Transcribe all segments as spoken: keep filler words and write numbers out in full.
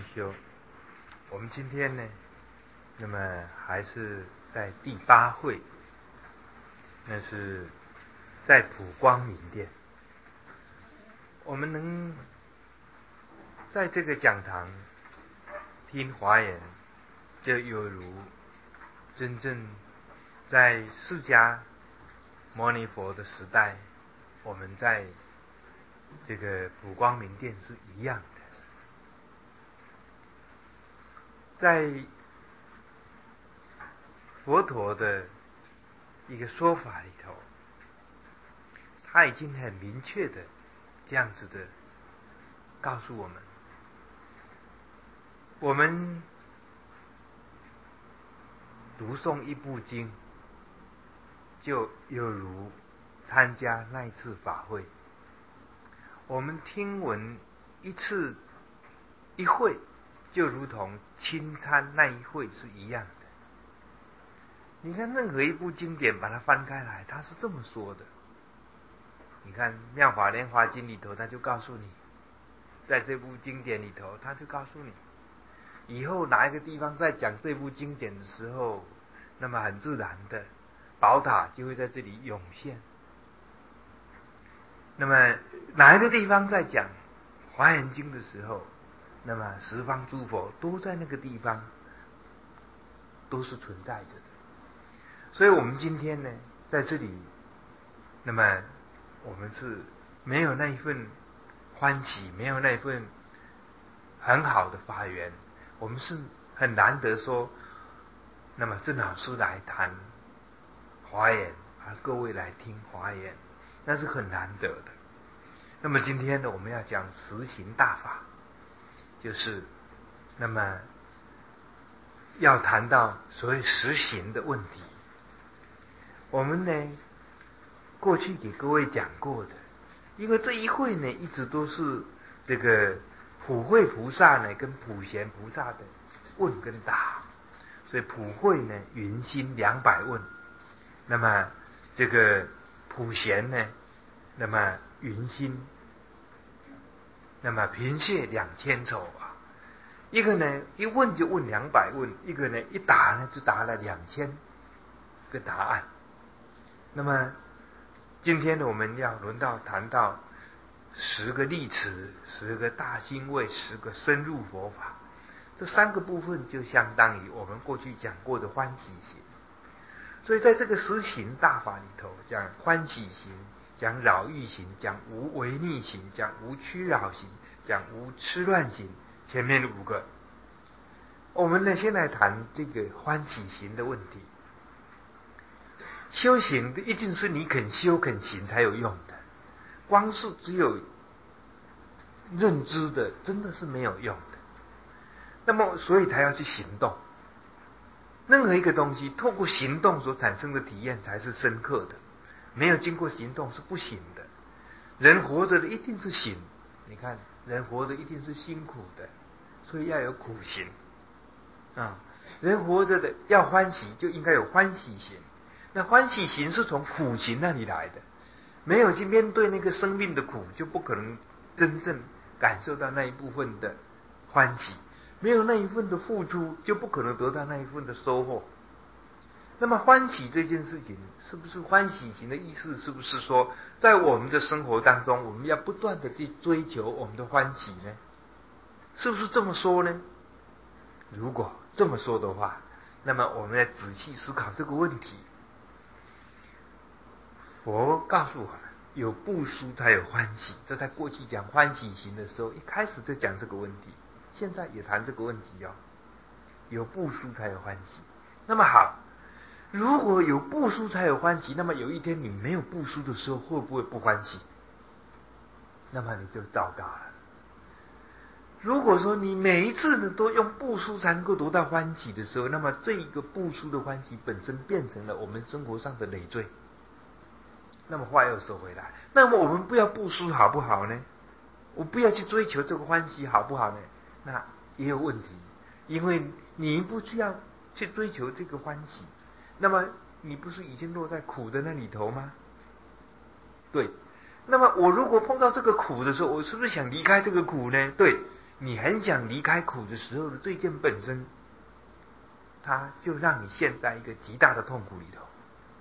修。我们今天呢，那么还是在第八会，那是在普光明殿。我们能在这个讲堂听华言，就有如真正在释迦牟尼佛的时代，我们在这个普光明殿是一样的。在佛陀的一个说法里头，他已经很明确的这样子的告诉我们，我们读诵一部经，就有如参加那一次法会；我们听闻一次一会，就如同亲参那一会是一样的。你看任何一部经典，把它翻开来，它是这么说的。你看《妙法莲华经》里头，他就告诉你，在这部经典里头，他就告诉你，以后哪一个地方在讲这部经典的时候，那么很自然的，宝塔就会在这里涌现。那么哪一个地方在讲《华严经》的时候，那么十方诸佛都在那个地方，都是存在着的。所以我们今天呢，在这里，那么我们是没有那一份欢喜，没有那一份很好的法缘，我们是很难得说，那么郑老师来谈华严，而各位来听华严，那是很难得的。那么今天呢，我们要讲实行大法，就是那么要谈到所谓实行的问题。我们呢，过去给各位讲过的，因为这一会呢，一直都是这个普惠菩萨呢跟普贤菩萨的问跟答，所以普惠呢云心两百问，那么这个普贤呢，那么云心，那么贫谢两千筹啊。一个呢一问就问两百问，一个呢一答呢就答了两千个答案。那么今天呢，我们要轮到谈到十个例词，十个大欣慰，十个深入佛法。这三个部分就相当于我们过去讲过的欢喜行。所以在这个实行大法里头，讲欢喜行，讲扰欲行，讲无违逆行，讲无屈扰行，讲无痴乱行，前面五个。我们呢，先来谈这个欢喜行的问题。修行的一定是你肯修肯行才有用的，光是只有认知的真的是没有用的。那么所以才要去行动。任何一个东西透过行动所产生的体验才是深刻的，没有经过行动是不行的。人活着的一定是行，你看人活着一定是辛苦的，所以要有苦行啊。人活着的要欢喜，就应该有欢喜行。那欢喜行是从苦行那里来的，没有去面对那个生命的苦，就不可能真正感受到那一部分的欢喜，没有那一份的付出，就不可能得到那一份的收获。那么欢喜这件事情，是不是欢喜行的意思？是不是说，在我们的生活当中，我们要不断的去追求我们的欢喜呢？是不是这么说呢？如果这么说的话，那么我们要仔细思考这个问题。佛告诉我们，有布施才有欢喜。这在过去讲欢喜行的时候，一开始就讲这个问题，现在也谈这个问题哦。有布施才有欢喜。那么好，如果有布施才有欢喜，那么有一天你没有布施的时候，会不会不欢喜？那么你就糟糕了。如果说你每一次呢都用布施才能够得到欢喜的时候，那么这一个布施的欢喜本身变成了我们生活上的累赘。那么话又说回来，那么我们不要布施好不好呢？我不要去追求这个欢喜好不好呢？那也有问题，因为你不需要去追求这个欢喜，那么你不是已经落在苦的那里头吗？对，那么我如果碰到这个苦的时候，我是不是想离开这个苦呢？对， 你很想离开苦的时候的这件本身，它就让你陷在一个极大的痛苦里头。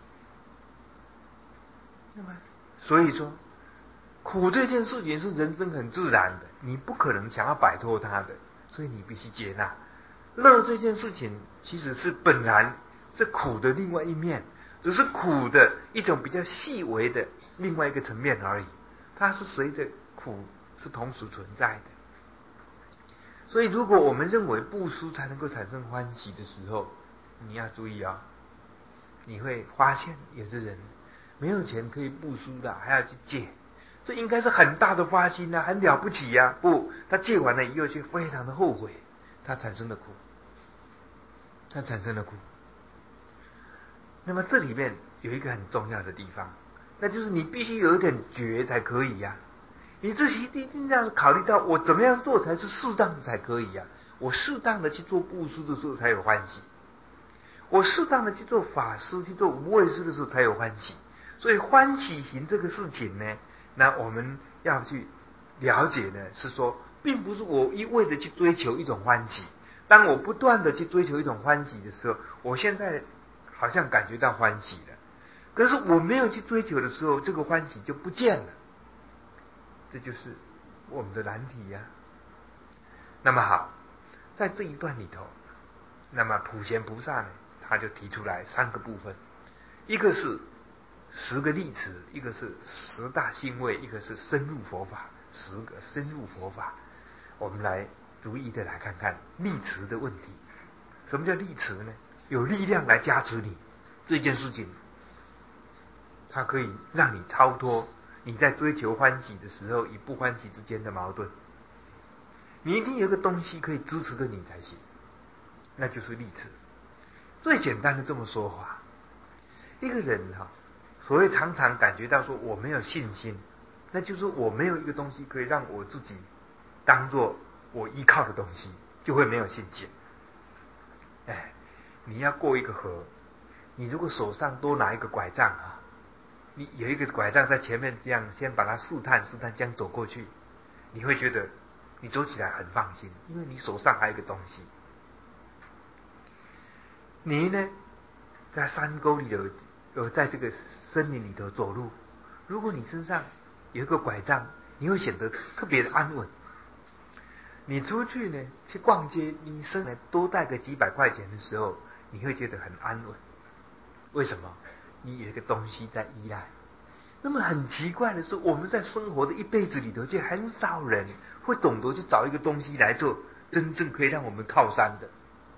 那么，所以说，苦这件事情是人生很自然的，你不可能想要摆脱它的，所以你必须接纳。乐这件事情其实是本来是苦的另外一面，只是苦的一种比较细微的另外一个层面而已，它是随着苦是同时存在的。所以如果我们认为布施才能够产生欢喜的时候，你要注意啊，你会发现有的人没有钱可以布施的，还要去借，这应该是很大的发心啊，很了不起啊。不，他借完了以后却非常的后悔，他产生了苦，他产生了苦。那么这里面有一个很重要的地方，那就是你必须有一点觉才可以呀、啊。你自己一定要考虑到，我怎么样做才是适当的才可以呀、啊？我适当的去做布施的时候才有欢喜，我适当的去做法施、去做无畏施的时候才有欢喜。所以欢喜行这个事情呢，那我们要去了解呢，是说，并不是我一味的去追求一种欢喜。当我不断的去追求一种欢喜的时候，我现在好像感觉到欢喜了，可是我没有去追求的时候，这个欢喜就不见了。这就是我们的难题呀、啊。那么好，在这一段里头，那么普贤菩萨呢，他就提出来三个部分，一个是十个例词，一个是十大欣慰，一个是深入佛法，十个深入佛法。我们来逐一的来看看例词的问题。什么叫例词呢？有力量来加持你这件事情，它可以让你超脱你在追求欢喜的时候与不欢喜之间的矛盾。你一定有一个东西可以支持着你才行，那就是例词。最简单的这么说法，一个人哈、啊，所谓常常感觉到说我没有信心，那就是我没有一个东西可以让我自己当做我依靠的东西，就会没有信心。哎，你要过一个河，你如果手上多拿一个拐杖啊，你有一个拐杖在前面，这样先把它试探试探，这样走过去，你会觉得你走起来很放心，因为你手上还有一个东西。你呢，在山沟里头，呃，在这个森林里头走路，如果你身上有一个拐杖，你会显得特别的安稳。你出去呢，去逛街，你身上多带个几百块钱的时候，你会觉得很安稳。为什么？你有一个东西在依赖。那么很奇怪的是，我们在生活的一辈子里头，就很少人会懂得去找一个东西来做真正可以让我们靠山的，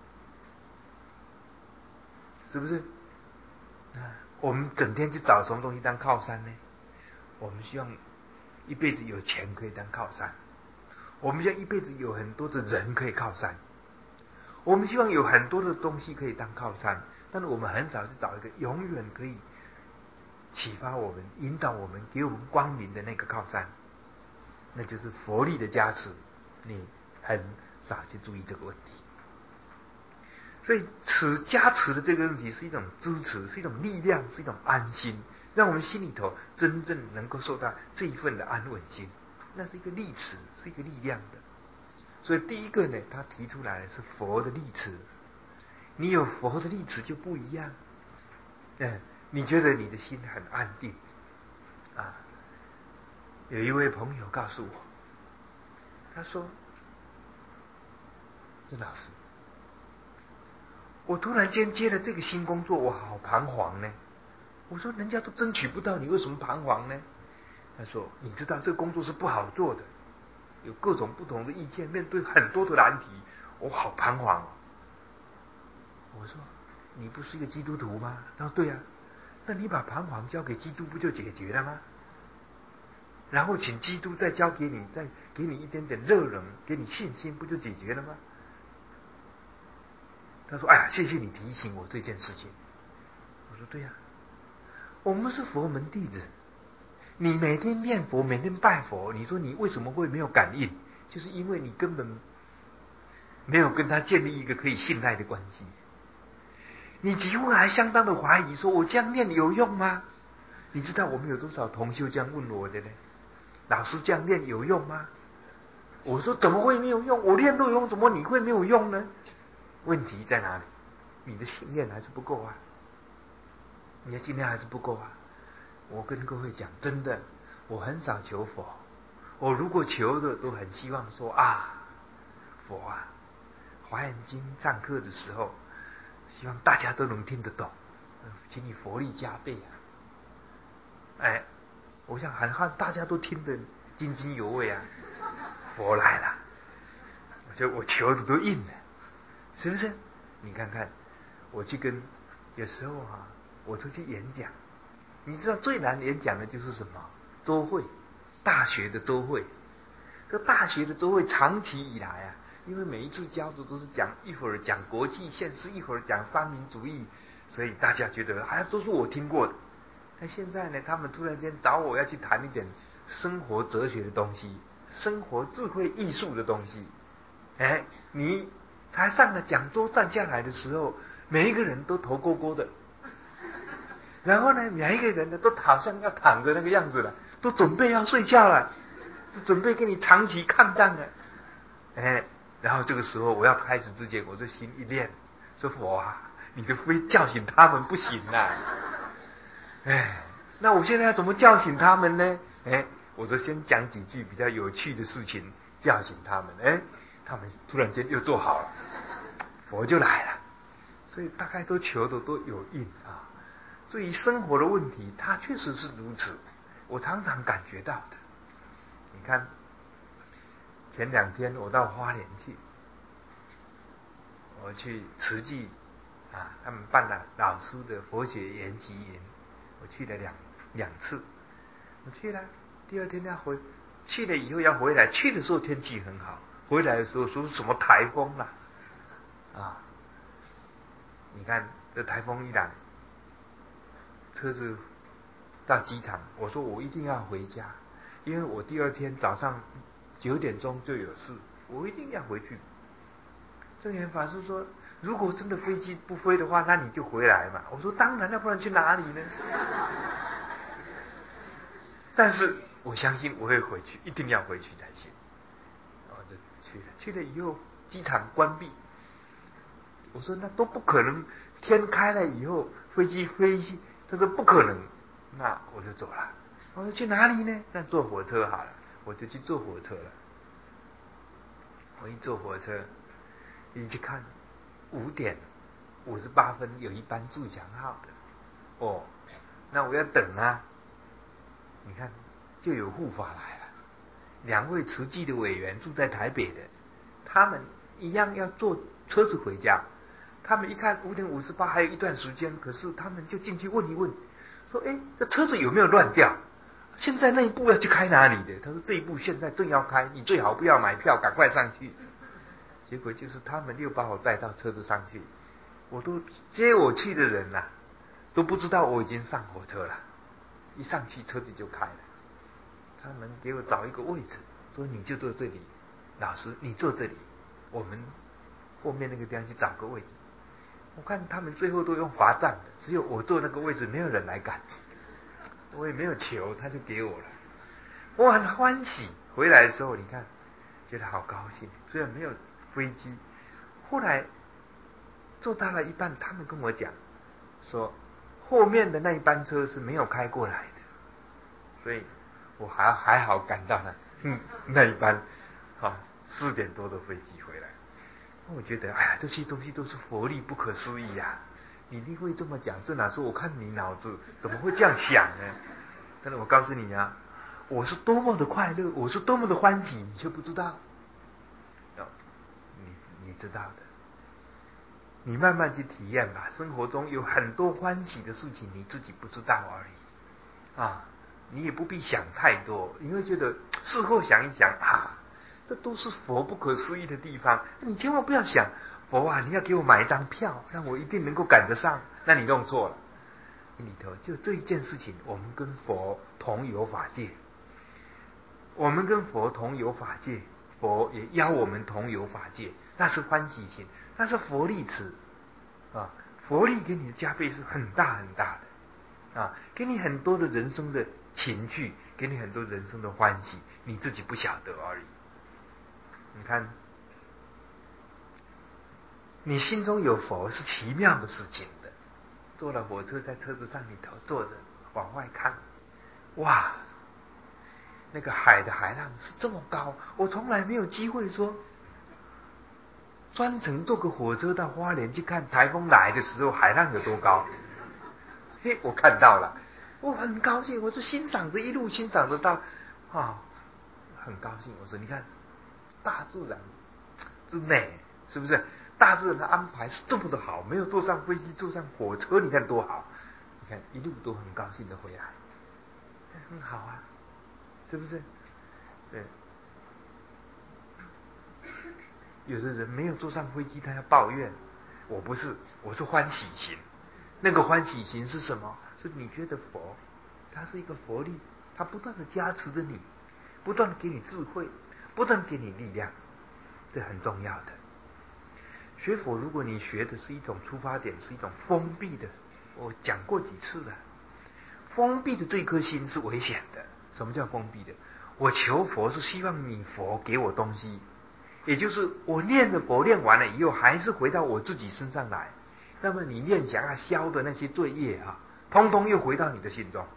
是不是？我们整天去找什么东西当靠山呢？我们希望一辈子有钱可以当靠山，我们希望一辈子有很多的人可以靠山，我们希望有很多的东西可以当靠山，但是我们很少去找一个永远可以启发我们、引导我们、给我们光明的那个靠山，那就是佛力的加持。你很少去注意这个问题，所以此加持的这个问题是一种支持，是一种力量，是一种安心，让我们心里头真正能够受到这一份的安稳心，那是一个力持，是一个力量的。所以第一个呢，他提出来是佛的力持，你有佛的力持就不一样，嗯，你觉得你的心很安定啊。有一位朋友告诉我，他说：“郑老师，我突然间接了这个新工作，我好彷徨呢。”我说：“人家都争取不到，你为什么彷徨呢？”他说：“你知道这个工作是不好做的，有各种不同的意见，面对很多的难题，我好彷徨。”我说：“你不是一个基督徒吗？”他说：“对啊。”那你把彷徨交给基督，不就解决了吗？然后请基督再交给你，再给你一点点热能，给你信心，不就解决了吗？他说：“哎呀，谢谢你提醒我这件事情。”我说：“对呀、啊，我们是佛门弟子，你每天念佛，每天拜佛，你说你为什么会没有感应？就是因为你根本没有跟他建立一个可以信赖的关系。你几乎还相当的怀疑，说我这样念有用吗？你知道我们有多少同修这样问我的呢？老师这样念有用吗？ 我说怎么会没有用？我练都有用，怎么你会没有用呢？问题在哪里？你的信念还是不够啊！你的信念还是不够啊！我跟各位讲，真的，我很少求佛。我如果求的，都很希望说啊，佛啊，《华严经》上课的时候，希望大家都能听得懂，请你佛力加倍啊！哎，我想喊喊大家都听得津津有味啊！佛来了，我就我求的都应了，是不是？你看看，我去跟有时候啊，我出去演讲，你知道最难演讲的就是什么？周会，大学的周会。这大学的周会长期以来啊，因为每一次教的都是讲一会儿讲国际现实，一会儿讲三民主义，所以大家觉得哎，都是我听过的。但现在呢，他们突然间找我要去谈一点生活哲学的东西，生活智慧艺术的东西。哎，你才上了讲桌站下来的时候，每一个人都头勾勾的，然后呢，每一个人呢都好像要躺着那个样子了，都准备要睡觉了，都准备跟你长期抗战了。哎，然后这个时候我要开始之前，我就心一练，说佛啊，你都非叫醒他们不行啊！哎，那我现在要怎么叫醒他们呢？哎，我都先讲几句比较有趣的事情叫醒他们。哎，他们突然间又做好了，佛就来了。所以大概都求的都有应啊。至于生活的问题，它确实是如此，我常常感觉到的。你看，前两天我到花莲去，我去慈济啊，他们办了老师的佛学研习营，我去了两两次。我去了，第二天要回，去了以后要回来，去的时候天气很好，回来的时候说是什么台风啦，啊，你看这台风一来，车子到机场，我说我一定要回家，因为我第二天早上九点钟就有事，我一定要回去。正言法师说，如果真的飞机不飞的话，那你就回来嘛。我说当然，要不然去哪里呢？但是我相信我会回去，一定要回去才行。然后就去了，去了以后机场关闭，我说那都不可能，天开了以后飞机飞去，他说不可能，那我就走了。我说去哪里呢？那坐火车好了，我就去坐火车了。我一坐火车，一去看，五点五十八分有一班自强号的，哦，那我要等啊。你看，就有护法来了，两位慈济的委员住在台北的，他们一样要坐车子回家。他们一看五点五十八还有一段时间，可是他们就进去问一问，说：“哎，这车子有没有乱掉？现在那一步要去开哪里的？”他说：“这一步现在正要开，你最好不要买票，赶快上去。”结果就是他们又把我带到车子上去，我都接我去的人呐、啊，都不知道我已经上火车了。一上去车子就开了，他们给我找一个位置，说你就坐这里，老师你坐这里，我们后面那个地方去找个位置。我看他们最后都用罚站的，只有我坐那个位置，没有人来赶，我也没有求，他就给我了，我很欢喜。回来的时候，你看，觉得好高兴，虽然没有飞机。后来坐到了一半，他们跟我讲说，后面的那一班车是没有开过来的，所以我还还好赶到了嗯那一班啊四点多的飞机回来。我觉得哎呀，这些东西都是佛力不可思议啊！你你会这么讲，这哪是我看你脑子怎么会这样想呢？但是我告诉你啊，我是多么的快乐，我是多么的欢喜，你却不知道。哦，你你知道的。你慢慢去体验吧，生活中有很多欢喜的事情，你自己不知道而已啊！你也不必想太多，你会觉得事后想一想啊，这都是佛不可思议的地方。你千万不要想佛啊，你要给我买一张票，让我一定能够赶得上，那你弄错了。里头就这一件事情，我们跟佛同有法界，我们跟佛同有法界，佛也邀我们同有法界，那是欢喜心。那是佛力慈啊，佛力给你的加倍是很大很大的啊，给你很多的人生的情趣，给你很多人生的欢喜，你自己不晓得而已你看，你心中有佛是奇妙的事情的。坐了火车，在车子上里头坐着，往外看，哇，那个海的海浪是这么高，我从来没有机会说专程坐个火车到花莲去看台风来的时候海浪有多高。嘿，我看到了，我很高兴，我是欣赏着一路欣赏着到啊，很高兴。我说你看，大自然之美，是不是？大自然的安排是这么的好，没有坐上飞机，坐上火车，你看多好！你看一路都很高兴的回来，很好啊，是不是？对。有的人没有坐上飞机，他要抱怨。我不是，我是欢喜心。那个欢喜心是什么？是你觉得佛，它是一个佛力，它不断的加持着你，不断的给你智慧，不断地给你力量，这很重要的。学佛，如果你学的是一种出发点，是一种封闭的，我讲过几次了，封闭的这颗心是危险的。什么叫封闭的？我求佛是希望你佛给我东西，也就是我念的佛念完了以后，还是回到我自己身上来。那么你念想要消的那些罪业啊，通通又回到你的心中。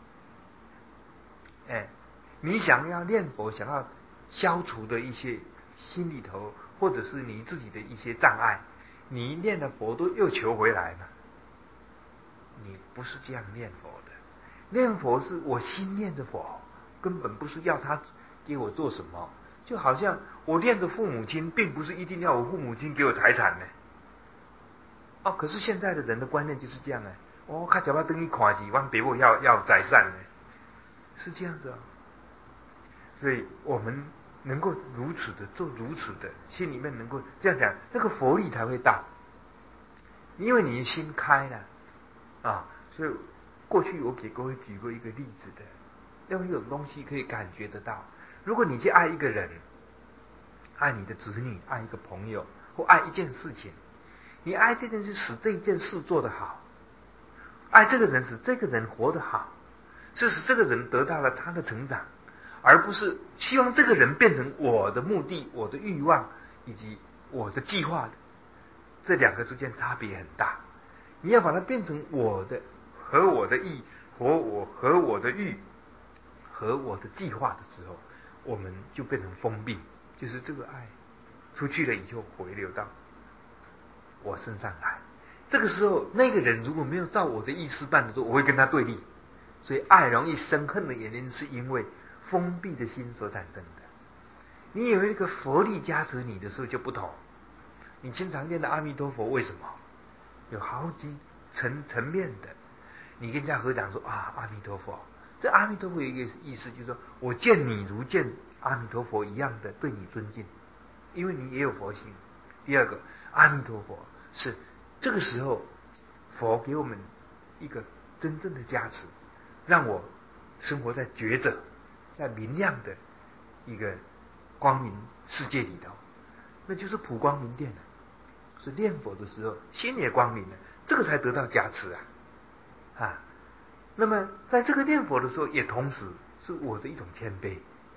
哎，你想要念佛，想要消除的一些心里头，或者是你自己的一些障碍，你念的佛都又求回来嘛？你不是这样念佛的。念佛是我心念着佛，根本不是要他给我做什么。就好像我念着父母亲，并不是一定要我父母亲给我财产呢。哦，可是现在的人的观念就是这样呢。哦，看脚巴等于看起，往别我要要财产呢，是这样子哦。所以我们能够如此的做，如此的心里面能够这样讲，那个佛力才会大。因为你心开了啊，所以过去我给各位举过一个例子的，用一种东西可以感觉得到。如果你去爱一个人，爱你的子女，爱一个朋友，或爱一件事情，你爱这件事使这一件事做得好，爱这个人使这个人活得好，是使这个人得到了他的成长，而不是希望这个人变成我的目的、我的欲望以及我的计划的。这两个之间差别很大。你要把它变成我的和我的意和我和我的欲和我的计划的时候，我们就变成封闭，就是这个爱出去了以后回流到我身上来。这个时候那个人如果没有照我的意思办的时候，我会跟他对立。所以爱容易生恨的原因是因为封闭的心所产生的。你有一个佛力加持你的时候就不同。你经常念的阿弥陀佛，为什么有好几层层面的？你跟人家合掌说啊阿弥陀佛，这阿弥陀佛有一个意思，就是说我见你如见阿弥陀佛一样的对你尊敬，因为你也有佛心。第二个，阿弥陀佛是这个时候佛给我们一个真正的加持，让我生活在觉者，在明亮的一个光明世界里头，那就是普光明殿了。是念佛的时候心也光明了，这个才得到加持啊啊！那么在这个念佛的时候，也同时是我的一种谦卑，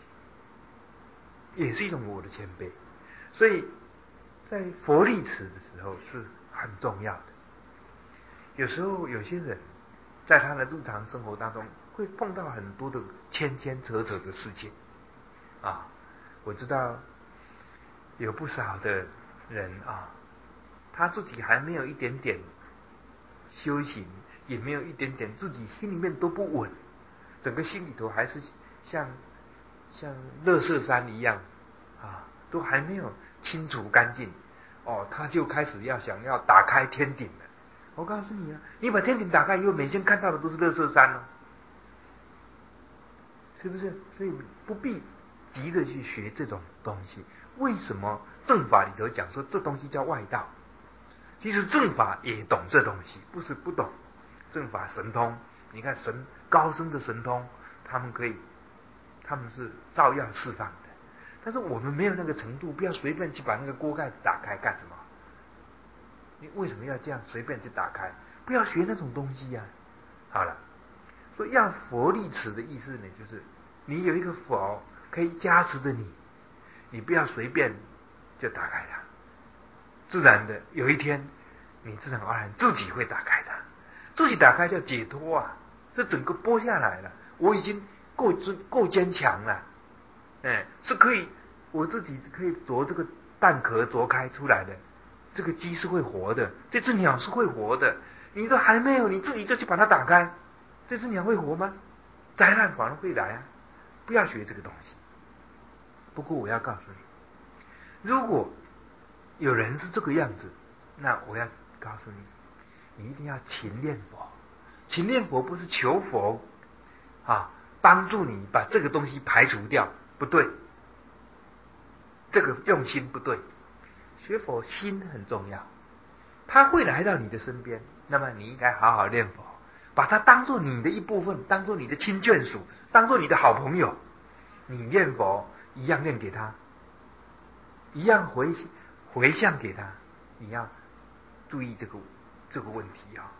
也是一种我的谦卑。所以在佛力持的时候是很重要的。有时候有些人在他的日常生活当中会碰到很多的牵牵扯扯的事情啊。我知道有不少的人啊，他自己还没有一点点修行，也没有一点点自己心里面都不稳，整个心里头还是像像垃圾山一样啊，都还没有清除干净哦，他就开始要想要打开天顶了。我告诉你啊，你把天顶打开以后，每天看到的都是垃圾山哦，是不是？所以不必急着去学这种东西。为什么正法里头讲说这东西叫外道？其实正法也懂这东西，不是不懂。正法神通，你看神高深的神通，他们可以，他们是照样释放的。但是我们没有那个程度，不要随便去把那个锅盖子打开干什么？你为什么要这样随便去打开？不要学那种东西呀、啊。好了，所以要佛力持的意思呢，就是你有一个佛可以加持着你， 你不要随便就打开它，自然的有一天，你自然而然自己会打开它，自己打开叫解脱啊！这整个剥下来了，我已经够够坚强了，哎，是可以我自己可以啄这个蛋壳啄开出来的，这个鸡是会活的，这只鸟是会活的，你都还没有，你自己就去把它打开，这只鸟会活吗？灾难反而会来啊！不要学这个东西。不过我要告诉你，如果有人是这个样子，那我要告诉你，你一定要勤念佛。勤念佛不是求佛啊帮助你把这个东西排除掉，不对，这个用心不对。学佛心很重要，他会来到你的身边，那么你应该好好念佛，把它当作你的一部分，当作你的亲眷属，当作你的好朋友。你念佛一样念给他，一样回回向给他，你要注意这个这个问题啊。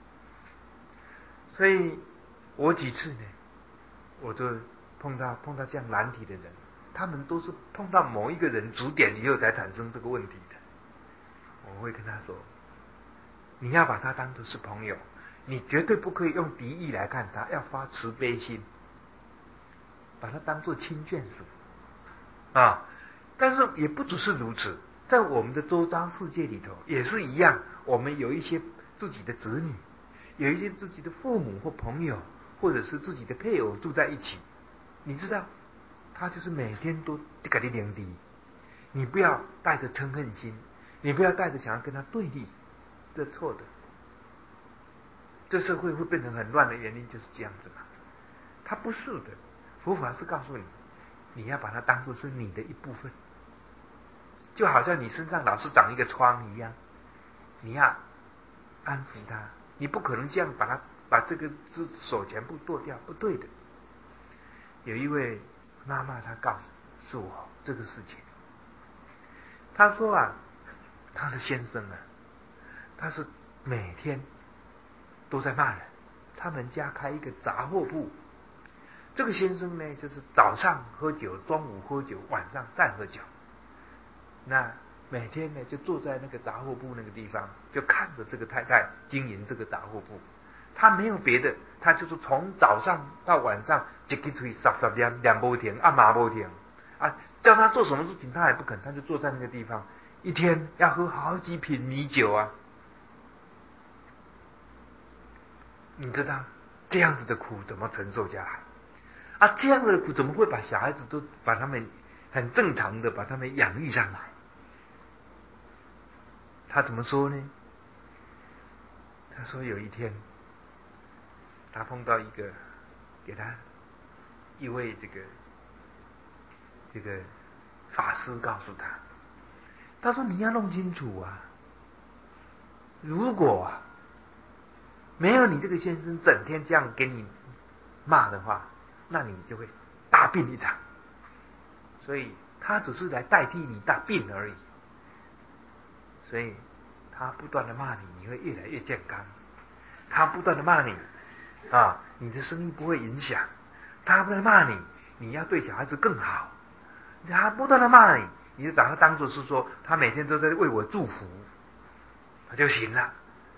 所以我几次呢，我都碰到碰到这样难题的人，他们都是碰到某一个人指点以后才产生这个问题的。我会跟他说，你要把他当作是朋友，你绝对不可以用敌意来看他，要发慈悲心，把他当作亲眷属啊。但是也不只是如此，在我们的周遭世界里头也是一样，我们有一些自己的子女，有一些自己的父母或朋友，或者是自己的配偶住在一起，你知道，他就是每天都给你连敌，你不要带着嗔恨心，你不要带着想要跟他对立，这错的。这社会会变成很乱的原因就是这样子嘛。他不是的，佛法是告诉你，你要把它当作是你的一部分，就好像你身上老是长一个疮一样，你要安抚它，你不可能这样把它把这个只手全部剁掉，不对的。有一位妈妈，她告诉我这个事情，她说啊，她的先生啊，他是每天都在骂人，他们家开一个杂货铺，这个先生呢，就是早上喝酒，中午喝酒，晚上再喝酒。那每天呢，就坐在那个杂货铺那个地方，就看着这个太太经营这个杂货铺。他没有别的，他就是从早上到晚上，一个嘴十十两两不停，啊麻不停啊，叫他做什么事情他还不肯，他就坐在那个地方，一天要喝好几瓶米酒啊。你知道这样子的苦怎么承受下来？啊，这样的苦怎么会把小孩子都把他们很正常的把他们养育上来？他怎么说呢？他说有一天，他碰到一个给他一位这个这个法师告诉他，他说你要弄清楚啊，如果啊没有你这个先生整天这样给你骂的话，那你就会大病一场。所以他只是来代替你大病而已。所以他不断的骂你，你会越来越健康。他不断的骂你啊，你的生意不会影响。他不断的骂你，你要对小孩子更好。他不断的骂你，你就把他当作是说他每天都在为我祝福，那就行了。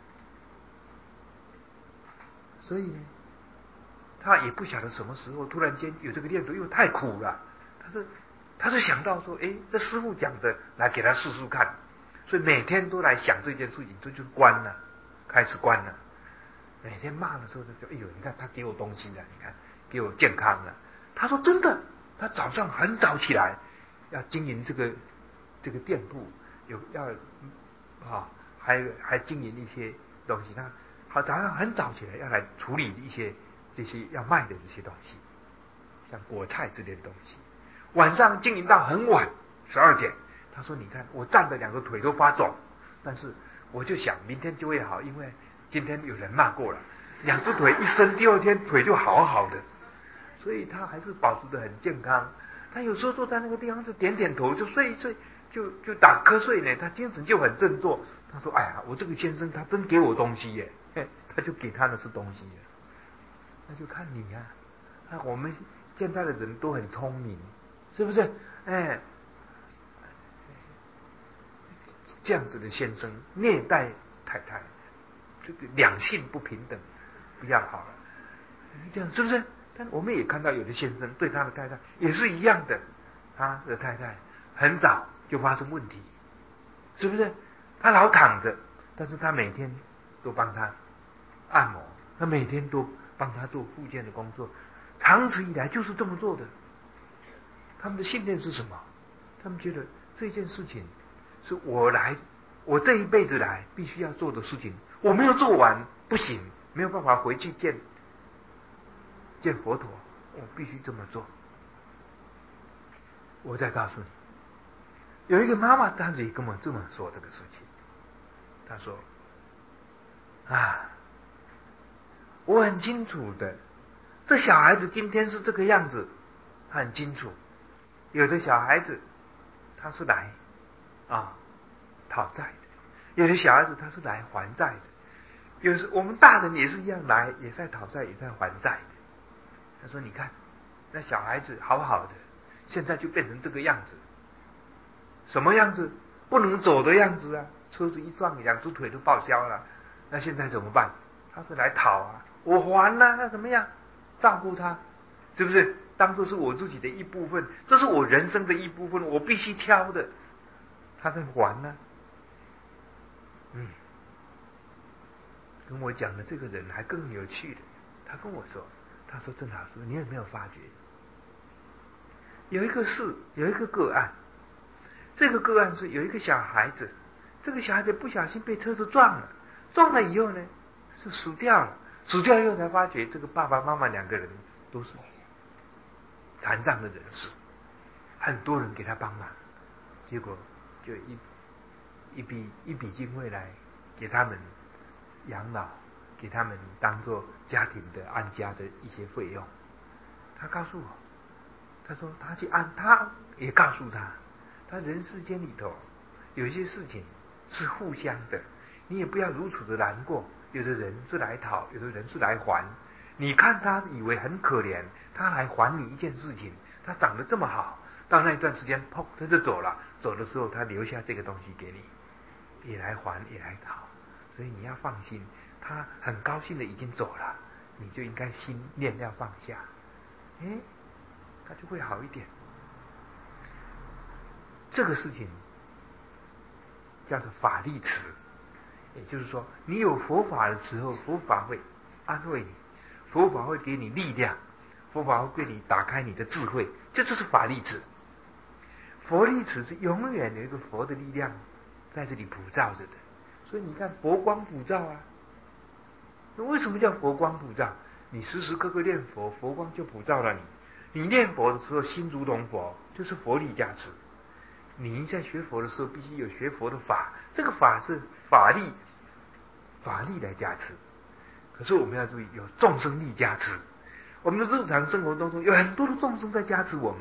所以呢，他也不晓得什么时候突然间有这个念头，因为太苦了。他是他是想到说，哎，这师父讲的，来给他试试看。所以每天都来想这件事情，这就是关了，开始关了。每天骂的时候就觉得，哎呦，你看他给我东西了，你看给我健康了。他说真的，他早上很早起来要经营这个这个店铺，有要啊，还还经营一些东西。他好早上很早起来要来处理一些这些要卖的这些东西，像果菜之类的东西。晚上经营到很晚，十二点。他说：“你看，我站的两个腿都发肿，但是我就想明天就会好，因为今天有人骂过了，两只腿一伸，第二天腿就好好的，所以他还是保持得很健康。他有时候坐在那个地方就点点头，就睡一睡，就就打瞌睡呢，他精神就很振作。他说：‘哎呀，我这个先生他真给我东西耶！’嘿，他就给他的是东西耶，那就看你啊。啊，我们现在的人都很聪明，是不是？哎。” 这样子的先生虐待太太，这个两性不平等，不要好了，这样是不是？但我们也看到有的先生对他的太太也是一样的，他的太太很早就发生问题，是不是？他老躺着，但是他每天都帮他按摩，他每天都帮他做复健的工作，长此以来就是这么做的。他们的信念是什么？他们觉得这件事情是我来，我这一辈子来必须要做的事情，我没有做完不行，没有办法回去见见佛陀，我必须这么做。我再告诉你，有一个妈妈当时也跟我这么说这个事情，她说啊，我很清楚的，这小孩子今天是这个样子，他很清楚。有的小孩子他是来啊讨债的，有的小孩子他是来还债的，有时我们大人也是一样来，也在讨债，也在还债的。他说：“你看，那小孩子好好的，现在就变成这个样子，什么样子？不能走的样子啊！车子一撞，两只腿都报销了。那现在怎么办？他是来讨啊，我还了，那怎么样？照顾他，是不是？当作是我自己的一部分，这是我人生的一部分，我必须挑的。他在还呢。嗯，跟我讲的这个人还更有趣的，他跟我说，他说郑老师，你有没有发觉，有一个事，有一个个案，这个个案是有一个小孩子，这个小孩子不小心被车子撞了，撞了以后呢，是死掉了，死掉以后才发觉，这个爸爸妈妈两个人都是残障的人士，很多人给他帮忙，结果就一一笔一笔经费来给他们养老，给他们当做家庭的安家的一些费用。他告诉我，他说他去按，他也告诉他，他人世间里头有一些事情是互相的，你也不要如此的难过。有的人是来讨，有的人是来还。你看他以为很可怜，他来还你一件事情，他长得这么好，到那一段时间，砰，他就走了。走的时候，他留下这个东西给你，也来还，也来讨。所以你要放心，他很高兴的已经走了，你就应该心念要放下，哎，他就会好一点。这个事情叫做法力持，也就是说，你有佛法的时候，佛法会安慰你，佛法会给你力量，佛法会给你打开你的智慧，这就是法力持。佛力持是永远有一个佛的力量在这里普照着的，所以你看佛光普照啊。那为什么叫佛光普照？你时时刻刻念佛，佛光就普照了你。你念佛的时候心如同佛，就是佛力加持。你在学佛的时候必须有学佛的法，这个法是法力，法力来加持。可是我们要注意，有众生力加持。我们的日常生活当中有很多的众生在加持我们。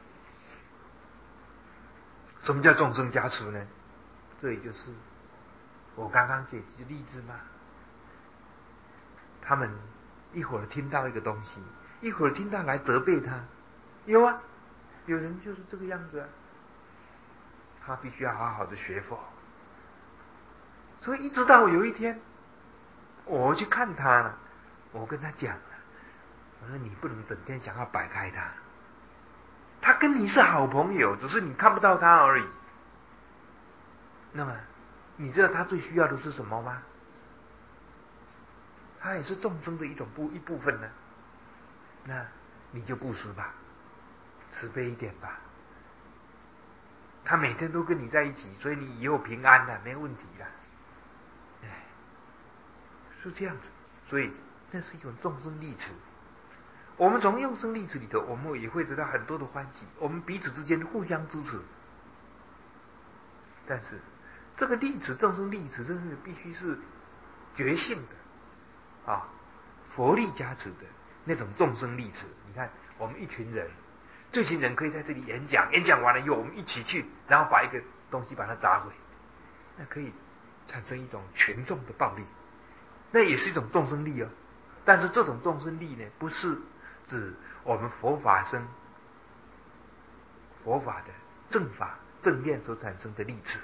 什么叫众生加持呢？这也就是我刚刚举的例子嘛。他们一会儿听到一个东西，一会儿听到来责备他，有啊，有人就是这个样子啊。他必须要好好的学佛，所以一直到有一天，我去看他了，我跟他讲了，我说你不能整天想要摆开他，他跟你是好朋友，只是你看不到他而已。那么，你知道他最需要的是什么吗？他也是众生的一种部一部分呢。那你就布施吧，慈悲一点吧。他每天都跟你在一起，所以你以后平安了，没问题了。哎，是这样子，所以那是一种众生力持。我们从众生力持里头，我们也会得到很多的欢喜，我们彼此之间互相支持。但是这个力持，众生力持，真是必须是觉性的啊，佛力加持的那种众生力持。你看，我们一群人，这群人可以在这里演讲，演讲完了以后，我们一起去，然后把一个东西把它砸毁，那可以产生一种群众的暴力，那也是一种众生力哦。但是这种众生力呢，不是指我们佛法生佛法的正法正念所产生的力持，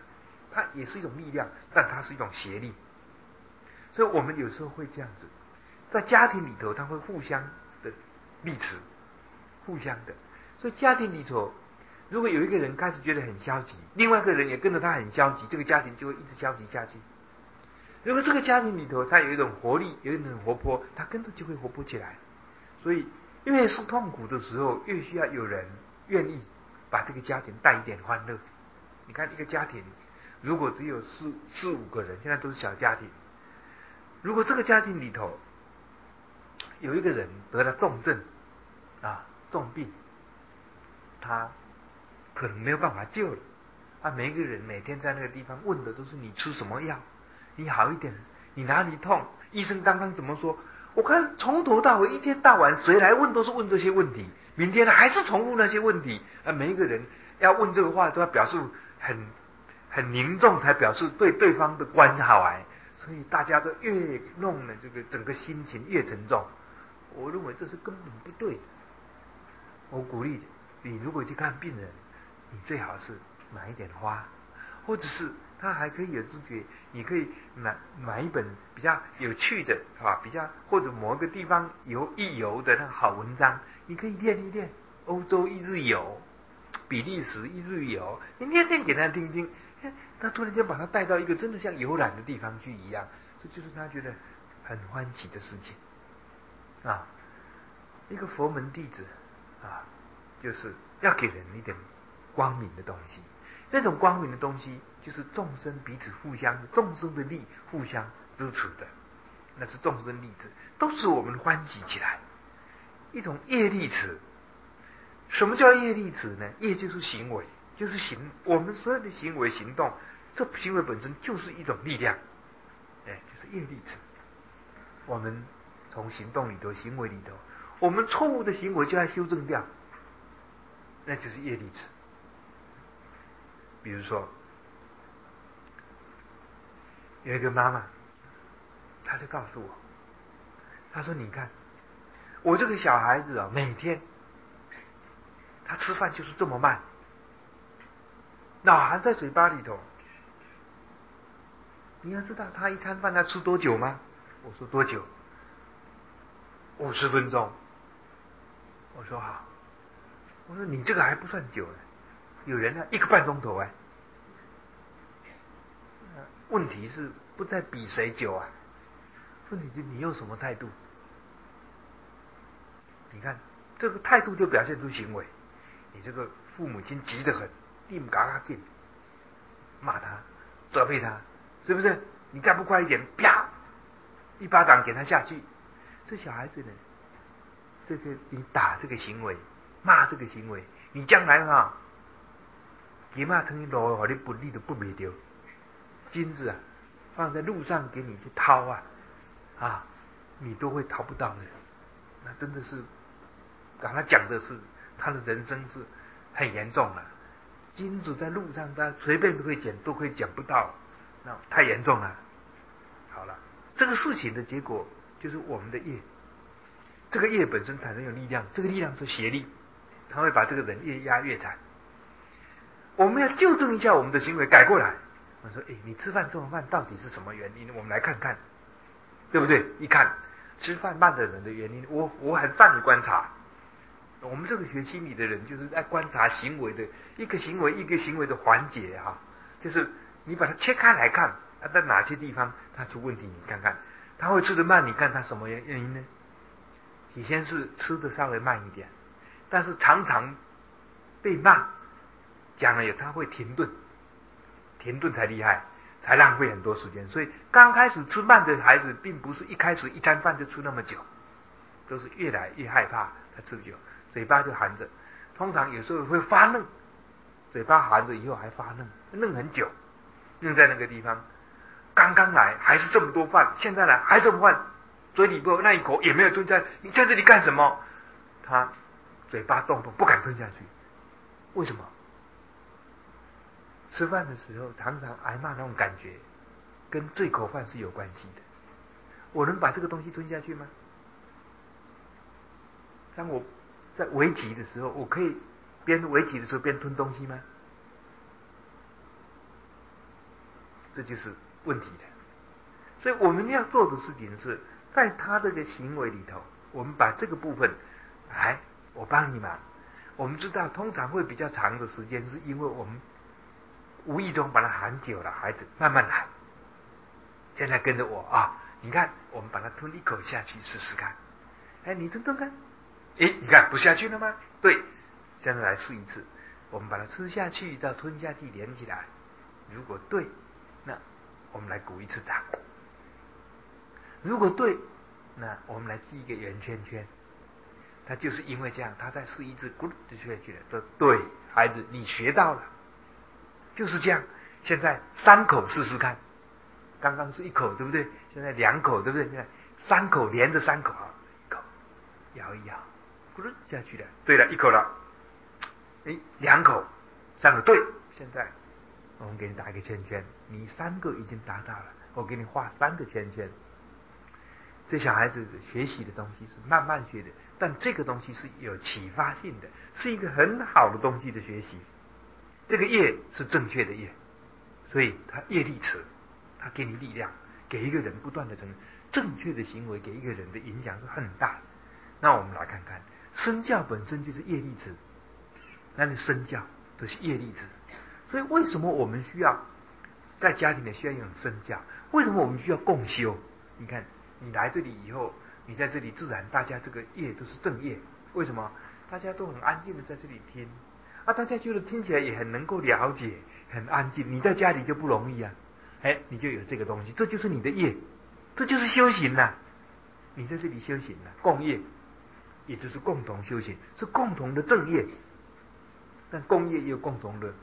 它也是一种力量，但它是一种协力。所以我们有时候会这样子，在家庭里头，它会互相的力持，互相的。所以家庭里头，如果有一个人开始觉得很消极，另外一个人也跟着他很消极，这个家庭就会一直消极下去。如果这个家庭里头它有一种活力，有一种活泼，它跟着就会活泼起来。所以越是痛苦的时候，越需要有人愿意把这个家庭带一点欢乐。你看一个家庭，如果只有四四五个人，现在都是小家庭，如果这个家庭里头有一个人得了重症啊重病，他可能没有办法救了啊，每一个人每天在那个地方问的都是你吃什么药，你好一点，你哪里痛，医生刚刚怎么说。我看从头到尾一天到晚谁来问都是问这些问题，明天还是重复那些问题啊，每一个人要问这个话都要表示很很凝重，才表示对对方的关怀，所以大家都越弄呢，这个整个心情越沉重。我认为这是根本不对的。我鼓励你，如果去看病人，你最好是买一点花，或者是他还可以有知觉，你可以买买一本比较有趣的啊，比较或者某一个地方游一游的那个好文章，你可以练一练。欧洲一日游，比利时一日游，你念念给他听听，他突然间把他带到一个真的像游览的地方去一样，这就是他觉得很欢喜的事情啊。一个佛门弟子啊，就是要给人一点光明的东西。那种光明的东西，就是众生彼此互相，众生的力互相支持的，那是众生力持，都使我们欢喜起来。一种业力持。什么叫业力持呢？业就是行为，就是行，我们所有的行为行动，这行为本身就是一种力量，哎，就是业力持。我们从行动里头、行为里头，我们错误的行为就要修正掉，那就是业力持。比如说，有一个妈妈，她就告诉我，她说：“你看，我这个小孩子啊，每天他吃饭就是这么慢，脑含在嘴巴里头。你要知道他一餐饭要吃多久吗？”我说：“多久？”五十分钟。我说：“好。”我说：“你这个还不算久呢，有人呢一个半钟头哎。”问题是不在比谁久啊，问题是你用什么态度？你看这个态度就表现出行为。你这个父母亲急得很，你们嘎嘎进，骂他，责备他，是不是？你再不快一点，啪，一巴掌给他下去。这小孩子呢，这个你打这个行为，骂这个行为，你将来哈，你骂成一路和你不利都不灭掉。金子啊，放在路上给你去掏啊，啊，你都会掏不到的。那真的是，刚才讲的是他的人生是很严重了。金子在路上，他随便都可以捡，都可以捡不到，那太严重了。好了，这个事情的结果就是我们的业，这个业本身产生有力量，这个力量是邪力，它会把这个人越压越惨。我们要纠正一下我们的行为，改过来。我说：“哎，你吃饭这么慢，到底是什么原因？我们来看看，对不对？一看吃饭慢的人的原因，我我很善于观察。我们这个学心理的人，就是在观察行为的一个行为一个行为的环节哈，就是你把它切开来看，啊，在哪些地方它出问题，你看看，他会吃得慢，你看他什么原因呢？起先是吃的稍微慢一点，但是常常被骂，讲了有他会停顿。”停顿才厉害，才浪费很多时间。所以刚开始吃慢的孩子，并不是一开始一餐饭就吃那么久，都是越来越害怕他吃久，嘴巴就含着。通常有时候会发愣，嘴巴含着以后还发愣，愣很久，愣在那个地方。刚刚来还是这么多饭，现在来还这么饭，嘴里不那一口也没有吞下。你在这里干什么？他嘴巴动动，不敢吞下去。为什么？吃饭的时候常常挨骂那种感觉，跟这口饭是有关系的。我能把这个东西吞下去吗？当我在危急的时候，我可以边危急的时候边吞东西吗？ 这就是问题的。所以我们要做的事情是在他这个行为里头，我们把这个部分，来，我帮你忙。我们知道通常会比较长的时间，是因为我们无意中把他喊久了，孩子慢慢来。现在跟着我啊，你看，我们把它吞一口下去试试看。哎，你吞吞看，哎，你看不下去了吗？对，现在来试一次，我们把它吃下去到吞下去连起来。如果对，那我们来鼓一次掌。如果对，那我们来记一个圆圈圈。他就是因为这样，他再试一次，咕噜就下去了。说对，孩子，你学到了，就是这样。现在三口试试看，刚刚是一口，对不对？现在两口，对不对？现在三口连着三口啊，一口摇一摇，咕噜下去了。对了，一口了。哎，两口，三口，对。现在我们给你打一个圈圈，你三个已经达到了，我给你画三个圈圈。这小孩子学习的东西是慢慢学的，但这个东西是有启发性的，是一个很好的东西的学习。这个业是正确的业，所以他业力持，他给你力量，给一个人不断的成正确的行为，给一个人的影响是很大的。那我们来看看，身教本身就是业力持，那你身教都是业力持。所以为什么我们需要在家庭里需要一种身教？为什么我们需要共修？你看。你来这里以后，你在这里自然大家这个业都是正业。为什么？大家都很安静的在这里听啊，大家觉得听起来也很能够了解，很安静。你在家里就不容易啊，哎，你就有这个东西，这就是你的业，这就是修行了、啊。你在这里修行了、啊，共业，也就是共同修行，是共同的正业。但共业也有共同的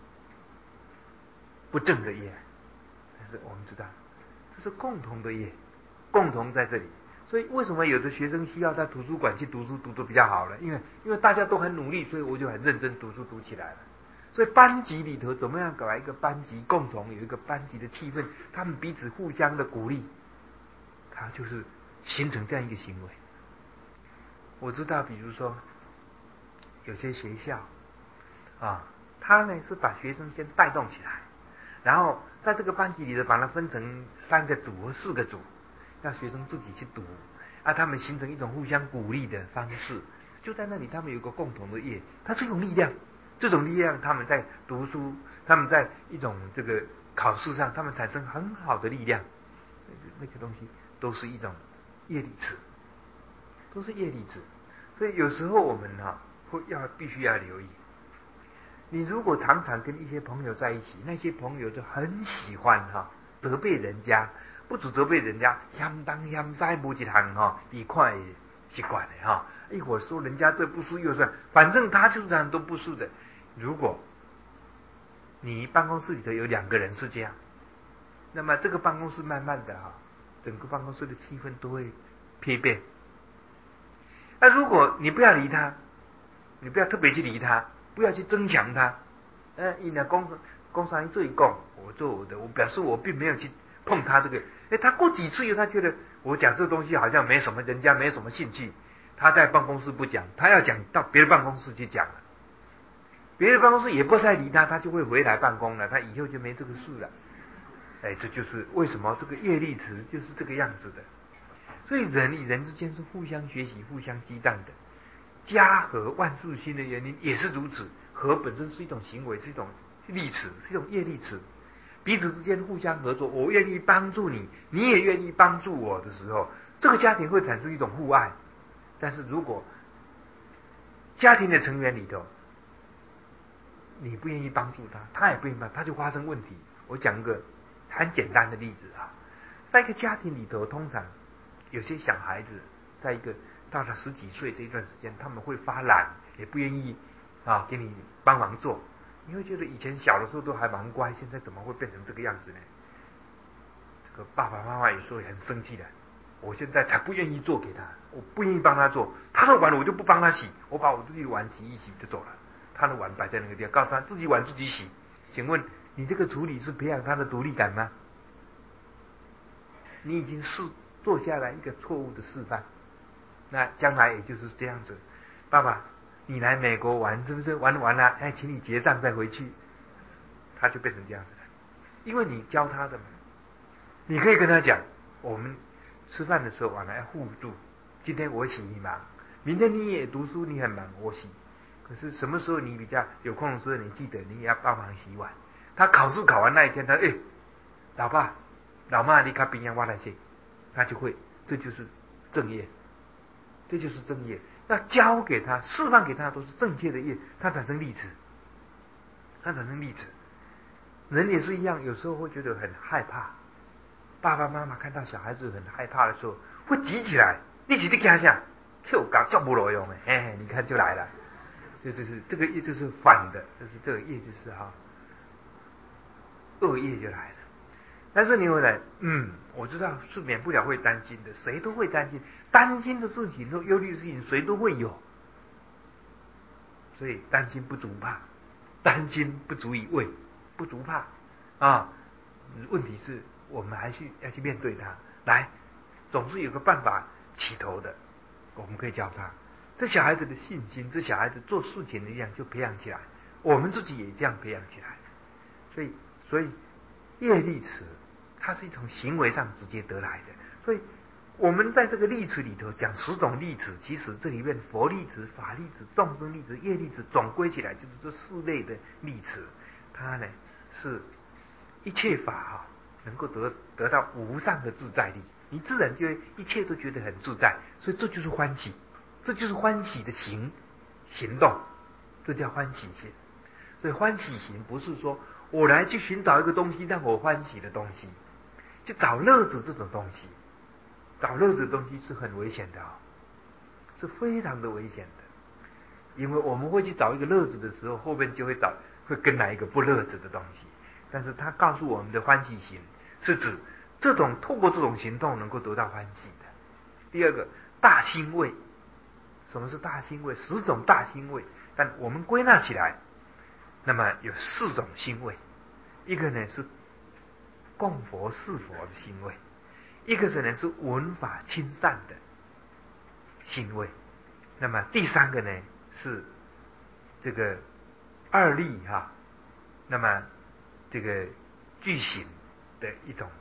不正的业，但是我们知道，这是共同的业。共同在这里，所以为什么有的学生需要在图书馆去读书读得比较好呢？因为因为大家都很努力，所以我就很认真读书读起来了。所以班级里头怎么样搞一个班级共同有一个班级的气氛，他们彼此互相的鼓励，它就是形成这样一个行为。我知道，比如说有些学校啊，他呢是把学生先带动起来，然后在这个班级里头把它分成三个组或四个组。让学生自己去读，啊，他们形成一种互相鼓励的方式，就在那里，他们有个共同的业，它是一种力量。这种力量，他们在读书，他们在一种这个考试上，他们产生很好的力量。那个东西都是一种业力持，都是业力持。所以有时候我们啊，会要必须要留意。你如果常常跟一些朋友在一起，那些朋友就很喜欢哈、啊、责备人家。不只责备人家，嫌东嫌西无一项哈，愉快的习惯的哈。一会儿说人家这不是又是，反正他就是很多不是的。如果你办公室里头有两个人是这样，那么这个办公室慢慢的哈，整个办公室的气氛都会蜕变。那如果你不要理他，你不要特别去理他，不要去增强他，呃，你呢公公上一做一讲，我做我的，我表示我并没有去碰他这个。哎，他过几次以后，他觉得我讲这东西好像没什么，人家没什么兴趣。他在办公室不讲，他要讲到别的办公室去讲了，别的办公室也不再理他，他就会回来办公了，他以后就没这个事了。哎，这就是为什么这个业力持就是这个样子的。所以人与人之间是互相学习、互相激荡的。家和万事兴的原因也是如此，和本身是一种行为，是一种力持，是一种业力持。彼此之间互相合作，我愿意帮助你，你也愿意帮助我的时候，这个家庭会产生一种互爱。但是如果家庭的成员里头，你不愿意帮助他，他也不愿意帮，他就发生问题。我讲一个很简单的例子啊，在一个家庭里头，通常有些小孩子，在一个到了十几岁这一段时间，他们会发懒，也不愿意啊给你帮忙做。你会觉得以前小的时候都还蛮乖，现在怎么会变成这个样子呢？这个爸爸妈妈有时候很生气的，我现在才不愿意做给他，我不愿意帮他做，他的碗我就不帮他洗，我把我自己的碗洗一洗就走了，他的碗摆在那个地方，告诉他自己碗自己洗。请问你这个处理是培养他的独立感吗？你已经是做下来一个错误的示范，那将来也就是这样子。爸爸，你来美国玩是不是？玩完了，哎，请你结账再回去，他就变成这样子了。 因为你教他的嘛。你可以跟他讲，我们吃饭的时候啊，来互助。今天我洗你忙，明天你也读书，你很忙，我洗。可是什么时候你比较有空的时候，你记得你也要帮忙洗碗。他考试考完那一天，他哎，老爸、老妈，你看边上挖那些，他就会，这就是正业，这就是正业。要教给他、释放给他都是正确的业，他产生利子，他产生利子。人也是一样，有时候会觉得很害怕。爸爸妈妈看到小孩子很害怕的时候，会急起来。你起你惊啥？就搞叫不罗用哎，哎，你看就来了。这就是这个业就是反的，就是这个业就是哈，恶业就来了。但是你回来，嗯，我知道是免不了会担心的，谁都会担心，担心的事情和忧虑的事情谁都会有。所以担心不足怕，担心不足以畏，不足怕啊。问题是我们还去要去面对它，来，总是有个办法起头的，我们可以教他。这小孩子的信心，这小孩子做事情的力量就培养起来，我们自己也这样培养起来。所以，所以业力词它是一种行为上直接得来的。所以我们在这个力词里头讲十种力词，其实这里面佛力词、法力词、众生力词、业力词总归起来就是这四类的力词。它呢是一切法哈、啊，能够得得到无上的自在力，你自然就会一切都觉得很自在。所以这就是欢喜。这就是欢喜的行行动，这叫欢喜行。所以欢喜行不是说我来去寻找一个东西让我欢喜的东西，去找乐子这种东西，找乐子的东西是很危险的啊、哦，是非常的危险的。因为我们会去找一个乐子的时候，后面就会找会跟来一个不乐子的东西。但是他告诉我们的欢喜行，是指这种透过这种行动能够得到欢喜的。第二个大欣慰。什么是大欣慰？十种大欣慰，但我们归纳起来，那么有四种欣慰。一个呢是供佛事佛的欣慰，一个是呢是闻法亲善的欣慰，那么第三个呢是这个二力哈、啊，那么这个具行的一种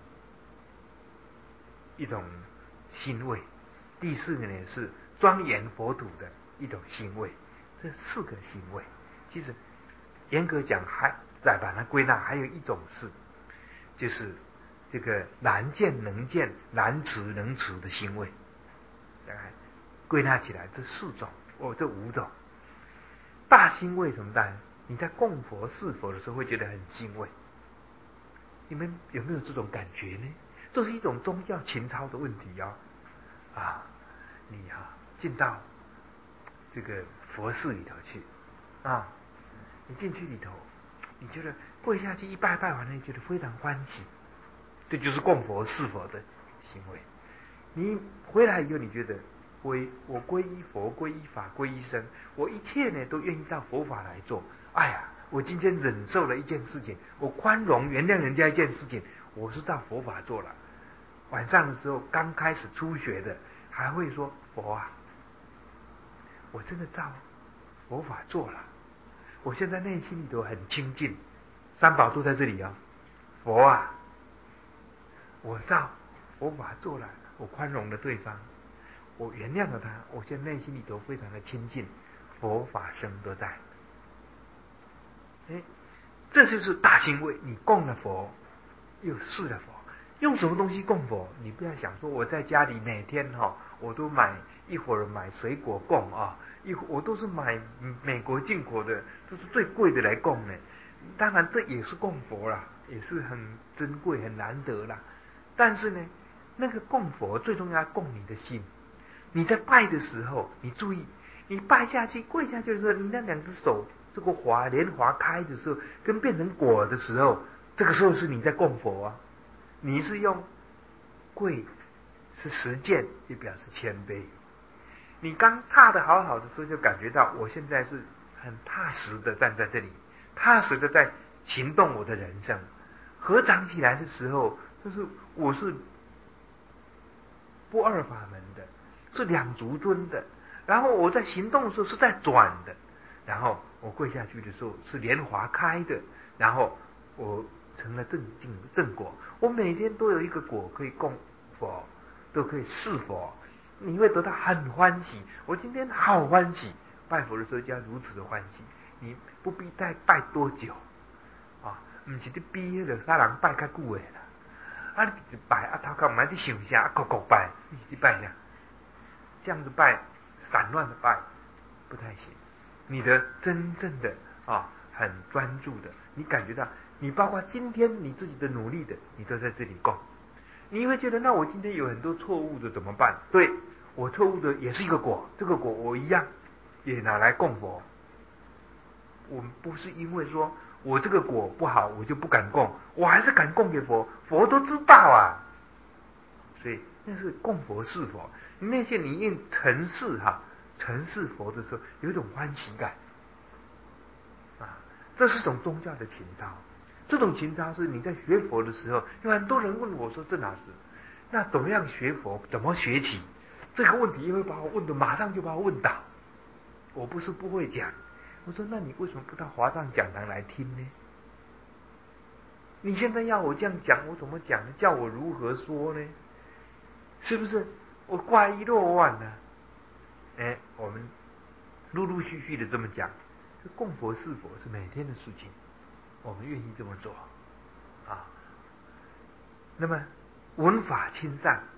一种欣慰，第四个呢是庄严佛土的一种欣慰。这四个欣慰，其实严格讲还再把它归纳，还有一种是，就是这个难见能见、难持能持的欣慰。大概归纳起来这四种，哦，这五种。大欣慰什么大？你在供佛事佛的时候会觉得很欣慰。你们有没有这种感觉呢？这是一种宗教情操的问题哦。啊，你啊进到这个佛寺里头去啊，你进去里头，你觉得跪下去一拜拜完了，你觉得非常欢喜，这就是供佛事佛的行为。你回来以后，你觉得归我皈依佛、皈依法、皈依僧，我一切呢都愿意照佛法来做。哎呀，我今天忍受了一件事情，我宽容原谅人家一件事情，我是照佛法做了。晚上的时候刚开始初学的，还会说佛啊，我真的照佛法做了，我现在内心里头很清净，三宝都在这里啊、哦。佛啊，我照佛法做了，我宽容了对方，我原谅了他，我现在内心里头非常的清净，佛法僧都在。哎，这就是大欣慰，你供了佛，又是了佛。用什么东西供佛？你不要想说我在家里每天哈、哦，我都买一会儿买水果供啊，一会我都是买美国进口的，都是最贵的来供呢。当然这也是供佛啦，也是很珍贵很难得啦。但是呢，那个供佛最重要供你的心。你在拜的时候，你注意，你拜下去跪下去的时候，你那两只手这个花莲花开的时候，跟变成果的时候，这个时候是你在供佛啊。你是用跪是实践，也表示谦卑。你刚踏得好好的时候，就感觉到我现在是很踏实的站在这里，踏实的在行动我的人生。合掌起来的时候，就是我是不二法门的，是两足尊的。然后我在行动的时候是在转的，然后我跪下去的时候是莲华开的，然后我成了正境正果。我每天都有一个果可以供佛，都可以侍佛，你会得到很欢喜。我今天好欢喜，拜佛的时候就要如此的欢喜。你不必再拜多久啊，不是你比迄个啥人拜较久的啦。啊，你一拜啊，头壳唔爱你想啥，啊，各各拜，你是拜啥？这样子拜，散乱的拜，不太行。你的真正的啊，很专注的，你感觉到，你包括今天你自己的努力的，你都在这里供。你会觉得，那我今天有很多错误的怎么办？对，我错误的也是一个果，这个果我一样也拿来供佛。我们不是因为说我这个果不好，我就不敢供，我还是敢供给佛，佛都知道啊。所以那是供佛是佛，那些你应承事哈，承事佛的时候，有一种欢喜感啊，这是种宗教的情操。这种情操是你在学佛的时候，有很多人问我说：“郑老师，那怎么样学佛？怎么学起？”这个问题会把我问的马上就把我问倒。我不是不会讲。我说：“那你为什么不到华藏讲堂来听呢？你现在要我这样讲，我怎么讲呢？叫我如何说呢？是不是？我挂一落万呢？”哎，我们陆陆续续的这么讲，这供佛是佛是每天的事情，我们愿意这么做啊。那么闻法亲善，